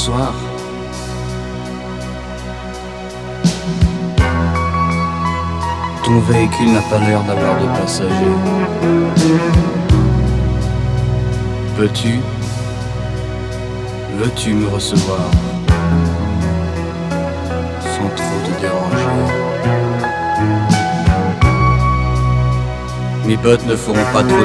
soir. Ton véhicule n'a pas l'air d'avoir de passagers. Veux-tu me recevoir sans trop te déranger? Mes bottes ne feront pas trop